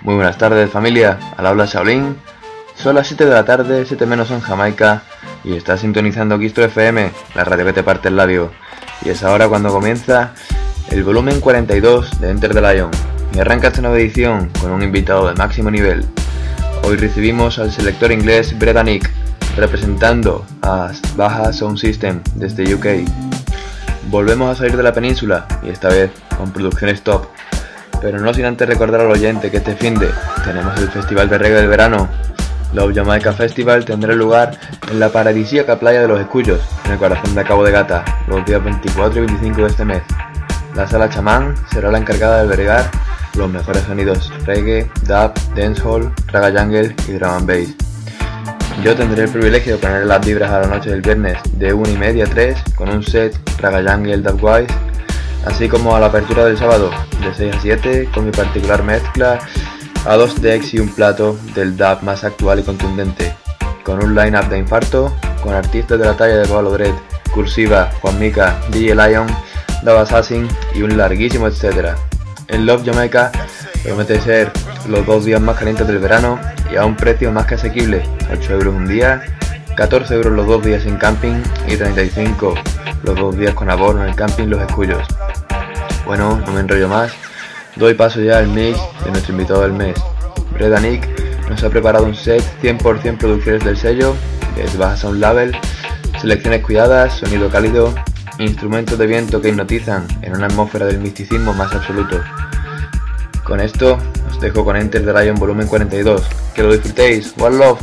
Muy buenas tardes, familia, al habla Shaolin. Son las 7 de la tarde, 7 menos en Jamaica, y estás sintonizando Quistro FM, la radio que te parte el labio. Y es ahora cuando comienza el volumen 42 de Enter the Lion, y arranca esta nueva edición con un invitado de máximo nivel. Hoy recibimos al selector inglés Breda Nick, representando a Baja Sound System desde UK. Volvemos a salir de la península, y esta vez con producciones top. Pero no sin antes recordar al oyente que este finde tenemos el Festival de Reggae del Verano. Love Jamaica Festival tendrá lugar en la paradisíaca playa de Los Escullos, en el corazón de Cabo de Gata, los días 24 y 25 de este mes. La Sala Chamán será la encargada de albergar los mejores sonidos reggae, dub, dancehall, raga jungle y drum and bass. Yo tendré el privilegio de poner las vibras a la noche del viernes de 1:30 a 3 con un set raga jungle dubwise, así como a la apertura del sábado de 6 a 7 con mi particular mezcla a 2 decks y un plato del dub más actual y contundente, con un line-up de infarto, con artistas de la talla de Pablo Dredd, Cursiva, Juan Mica, DJ Lion, Dub Assassin y un larguísimo etcétera. El Love Jamaica promete ser los 2 días más calientes del verano y a un precio más que asequible, 8 euros un día, 14 euros los 2 días en camping y 35 los 2 días con abono en el camping Los Escullos. Bueno, no me enrollo más, doy paso ya al mix de nuestro invitado del mes. Breda Nick nos ha preparado un set 100% producciones del sello, de Baja Sound Label, selecciones cuidadas, sonido cálido, instrumentos de viento que hipnotizan en una atmósfera del misticismo más absoluto. Con esto os dejo con Enter the Lion volumen 42, que lo disfrutéis. One love.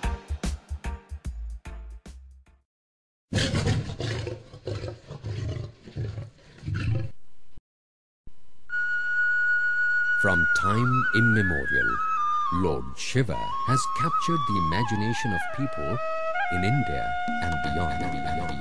From time immemorial, Lord Shiva has captured the imagination of people in India and beyond.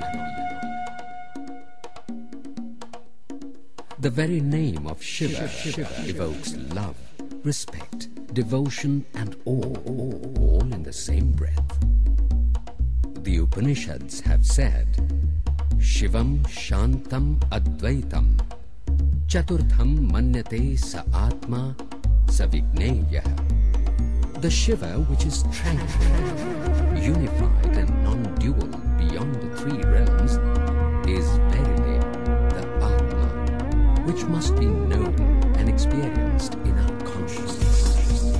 The very name of Shiva evokes love, respect, devotion and awe, all in the same breath. The Upanishads have said, Shivam Shantam Advaitam Chaturtham Manyate Sa Atma Savigneya. The Shiva which is tranquil, unified and non-dual beyond the 3 realms is verily the Atma, which must be known and experienced in our consciousness.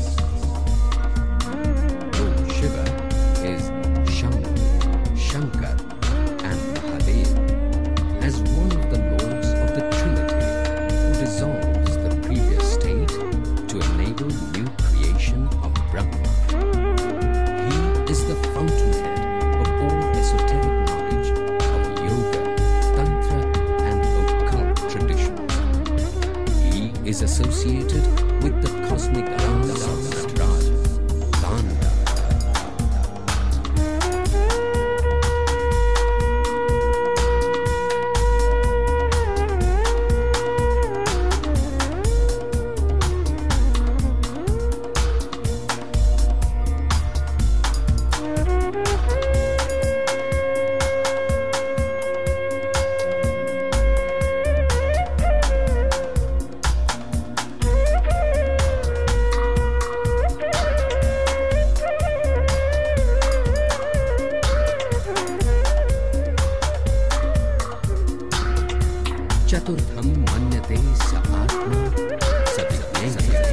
Lord Shiva is Shambhu, Shankar and Mahadev as one of the lords of the Trinity who dissolves the previous state to enable new creation of Brahma. He is the fountainhead of all esoteric knowledge of yoga, tantra and occult traditions. He is associated with the cosmic dance of Raja, Tanda. Chaturtham Manyate Sa Atma Savigneya.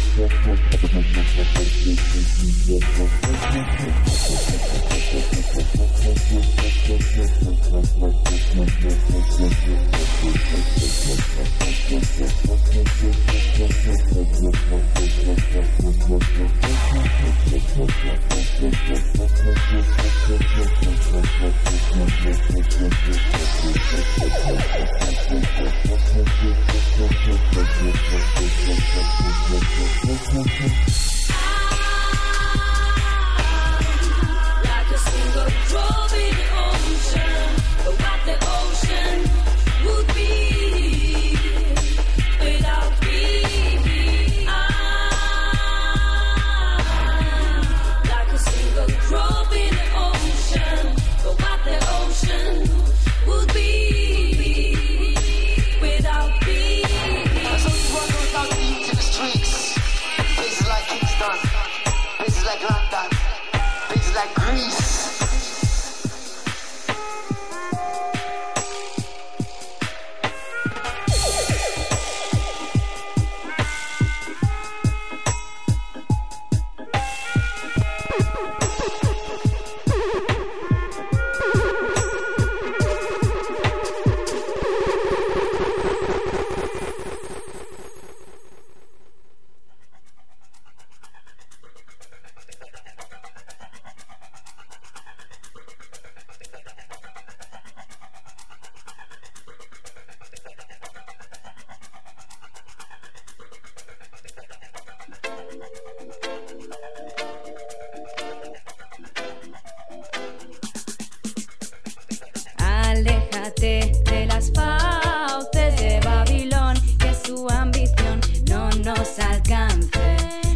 Aléjate de las fauces de Babilón, que su ambición no nos alcance.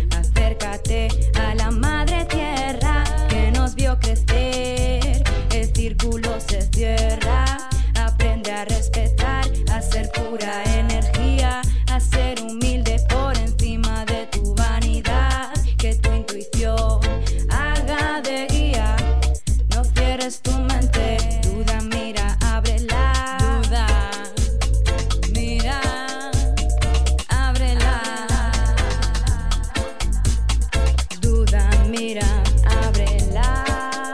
Acércate a la madre tierra que nos vio crecer. El círculo se cierra. Aprende a respetar, a ser pura energía, a ser humilde por encima de tu vanidad. Que tu intuición haga de guía. No cierres tu mente. Duda, mira, ábrela. Duda, mira, ábrela. Duda, mira, ábrela.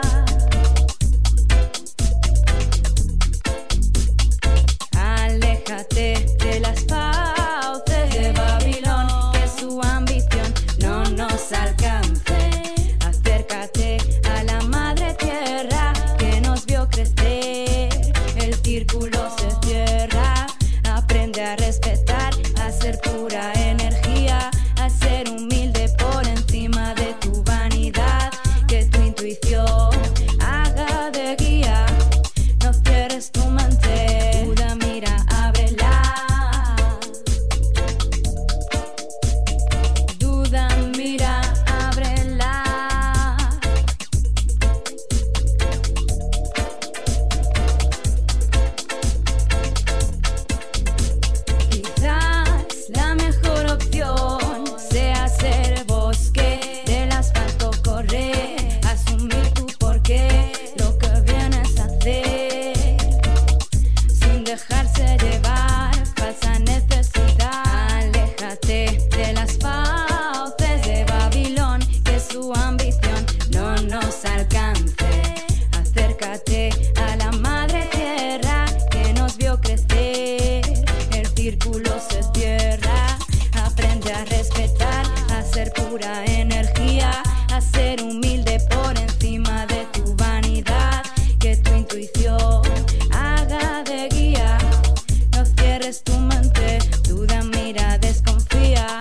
Aléjate de las fauces de Babilón, que su ambición no nos alcance. Acércate a la madre tierra que nos vio crecer. El círculo se cierra. Aprende a respetar, a ser pura energía, a ser humilde por encima de tu vanidad. Que tu intuición haga de guía. No cierres tu mente. Duda, mira, ábrela. Duda, mira, ábrela. Quizás la mejor opción sea ser bosque, del asfalto correr, asumir tu porqué, lo que vienes a hacer, sin dejarse llevar, falsa necesidad. Aléjate de las fauces de Babilón, que su ambición no nos alcance. Acércate a la madre tierra que nos vio crecer. El círculo se cierra. Aprende a respetar, a ser pura energía, a ser humilde por encima de tu vanidad. Que tu intuición haga de guía. No cierres tu mente. Duda, mira, desconfía.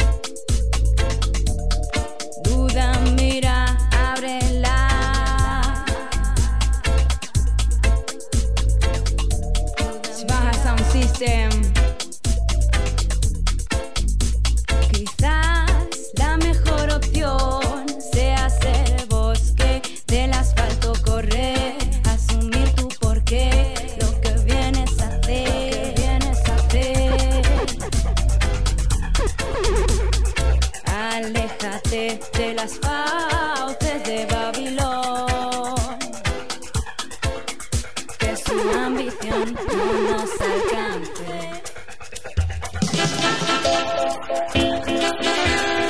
Duda, mira, ábrela. Baja Sound System. Quizás la mejor opción sea ser bosque, del asfalto correr, asumir tu porqué, lo que vienes a hacer, Aléjate de las fauces de Babilón, que su ambición no nos alcance.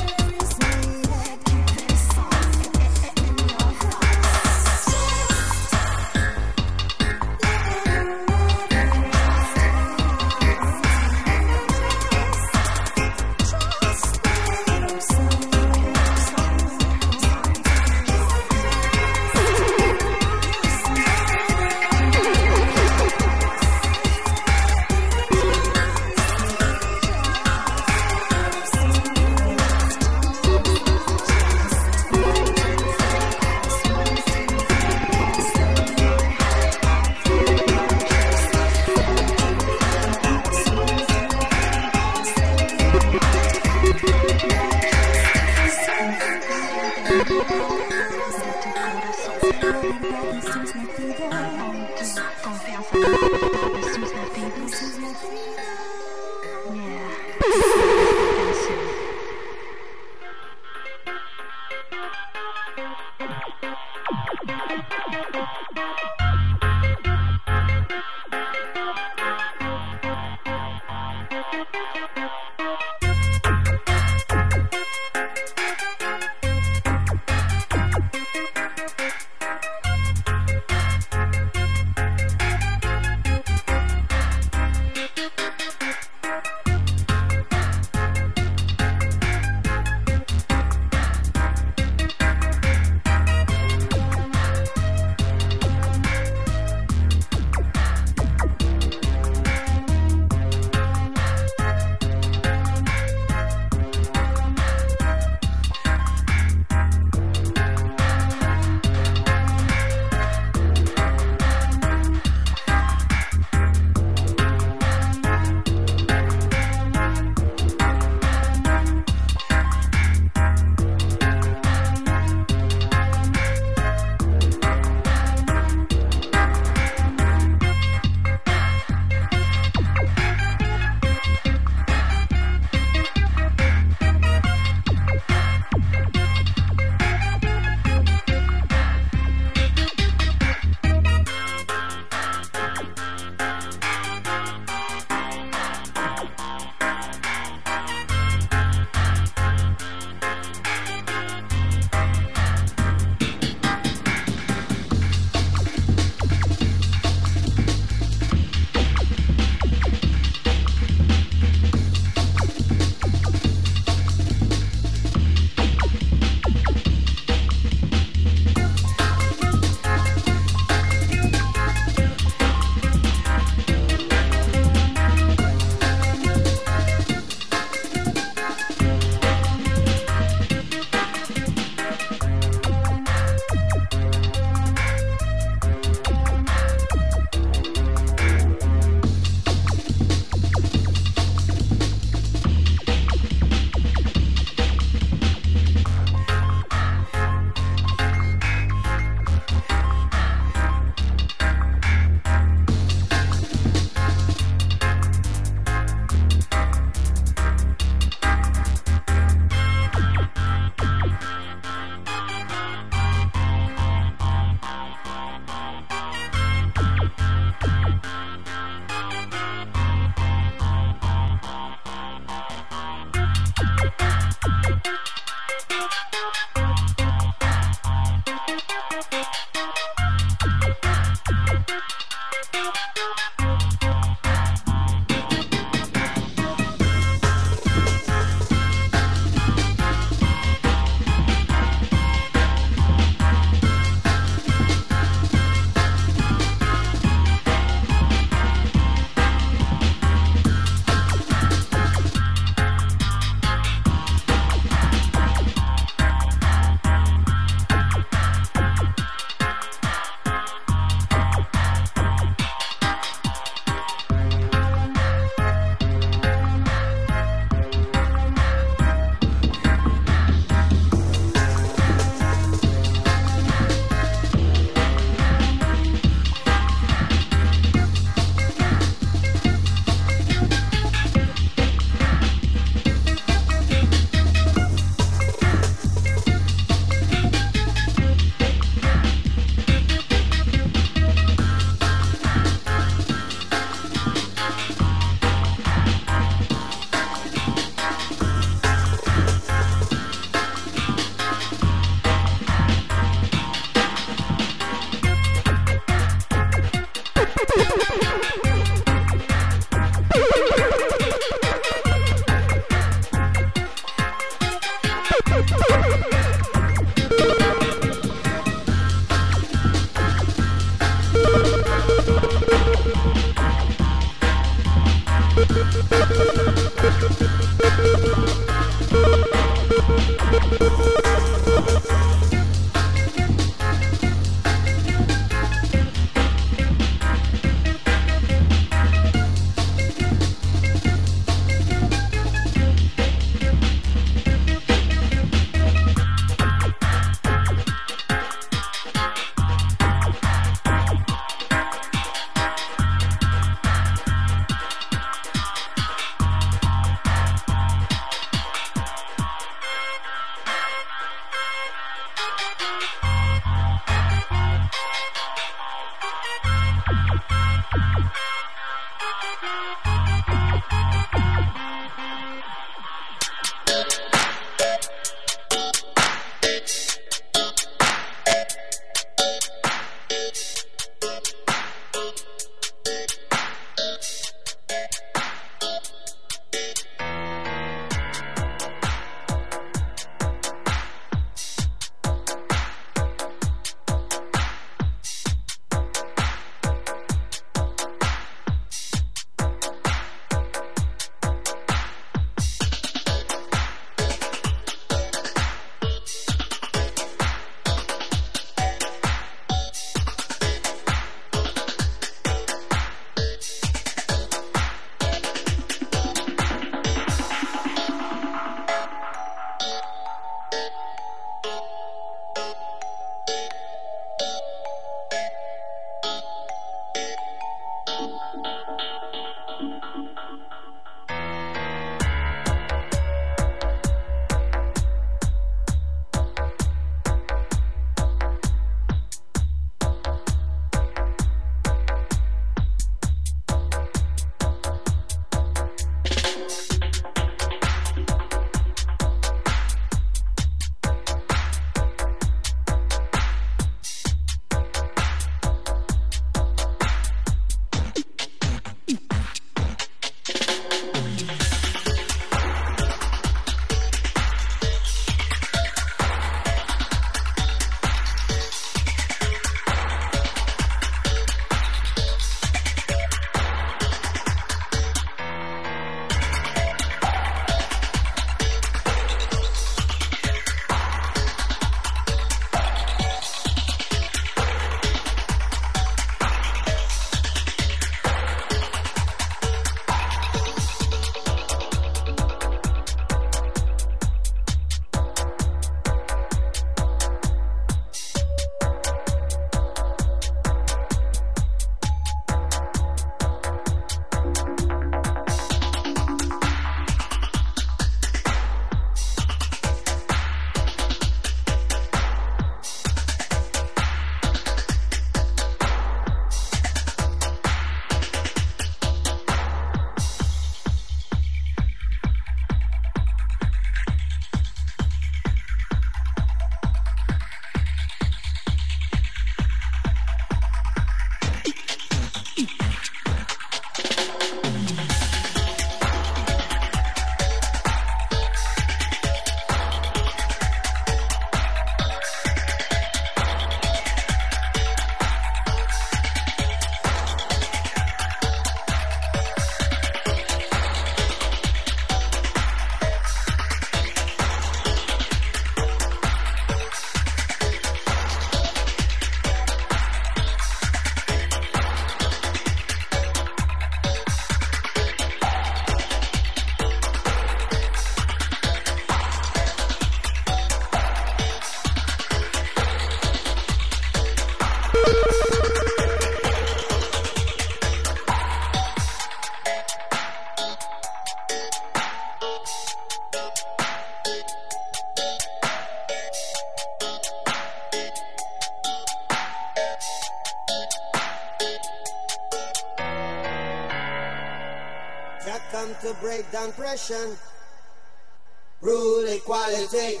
Jah come to break down oppression, rule equality,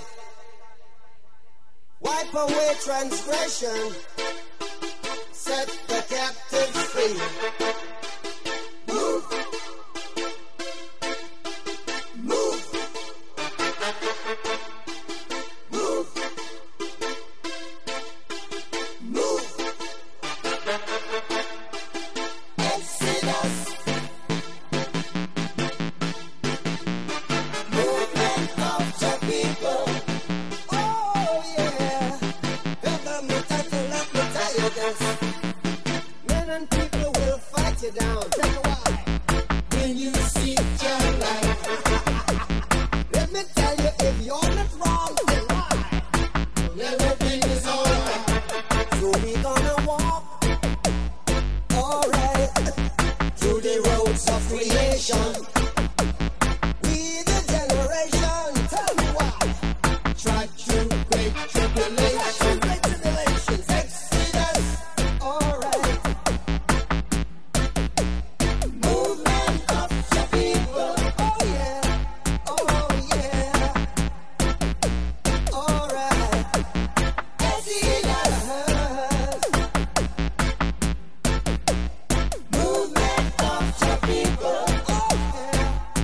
wipe away transgression, set the captives free. Move, move, move, move. Exodus. Movement of the people. Oh yeah. Let me tell you this. Men and people will fight you down. Tell you why. When you see your life. Let me tell you, if you're not wrong, then why? Everything is alright. So we gonna walk, alright, through the roads of creation. We the generation, tell me why. Try through great tribulation, Exodus, alright. Movement of the people, oh yeah, alright. Exodus, movement of the people, oh yeah.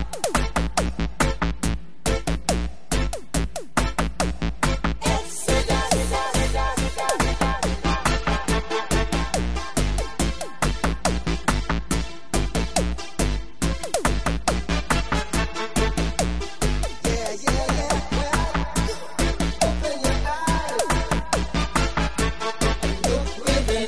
Open your eyes, look within.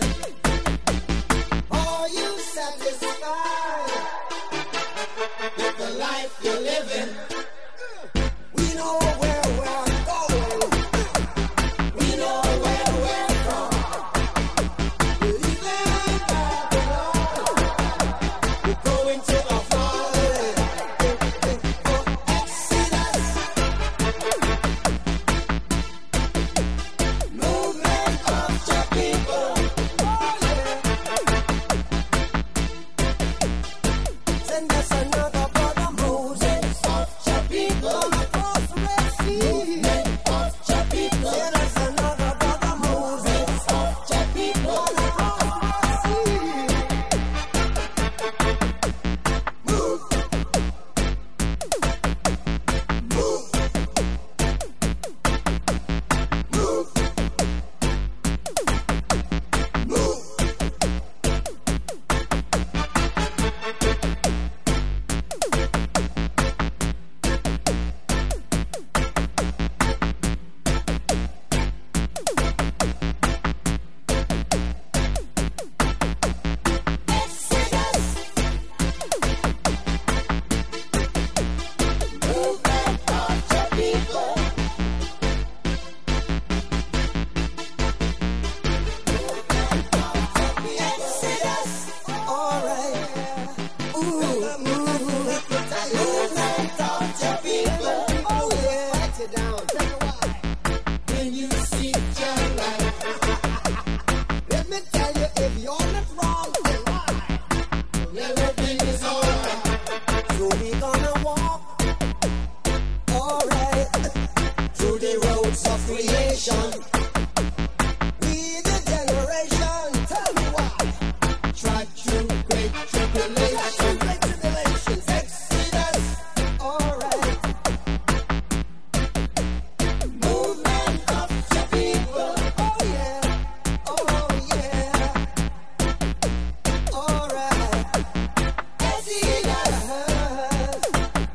Are you satisfied with the life you're living? We know where we're going. We know where we're from. We're leaving Babylon. We're going to our fatherland. Exodus. Movement of the people. Oh yeah. Send us another brother Moses of the people. Across the Red Sea. Movement of the people. Send us another brother Moses of the people. Across the Red Sea. Move. Move. Move. Move. Exodus. Movement of the people. Exodus. Alright. Movement of the people. Oh yeah. Fight you down. Tell you why. When you see your life. Let me tell you, if you're not wrong, then why? Everything is alright. So we gonna walk, alright, through the roads of creation. We the generation, tell me why. Try through great tribulation, Exodus, alright. Movement of the people, oh yeah, alright. Exodus.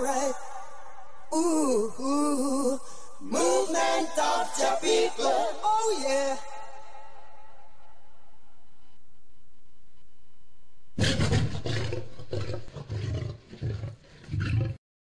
alright.